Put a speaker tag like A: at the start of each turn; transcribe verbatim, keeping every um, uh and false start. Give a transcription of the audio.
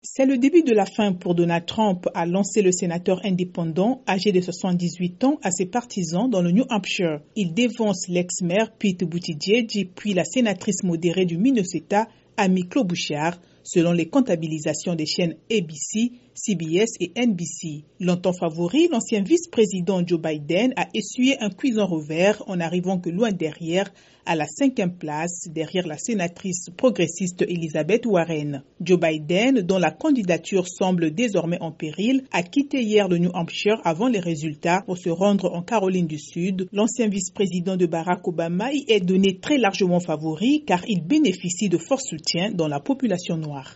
A: C'est le début de la fin pour Donald Trump, a lancé le sénateur indépendant âgé de soixante-dix-huit ans à ses partisans dans le New Hampshire. Il dévance l'ex-maire Pete Buttigieg puis la sénatrice modérée du Minnesota, Amy Klobuchar, selon les comptabilisations des chaînes A B C, C B S et N B C. Longtemps favori, l'ancien vice-président Joe Biden a essuyé un cuisant revers en n'arrivant que loin derrière, à la cinquième place, derrière la sénatrice progressiste Elizabeth Warren. Joe Biden, dont la candidature semble désormais en péril, a quitté hier le New Hampshire avant les résultats pour se rendre en Caroline du Sud. L'ancien vice-président de Barack Obama y est donné très largement favori car il bénéficie de fort soutien dans la population noire.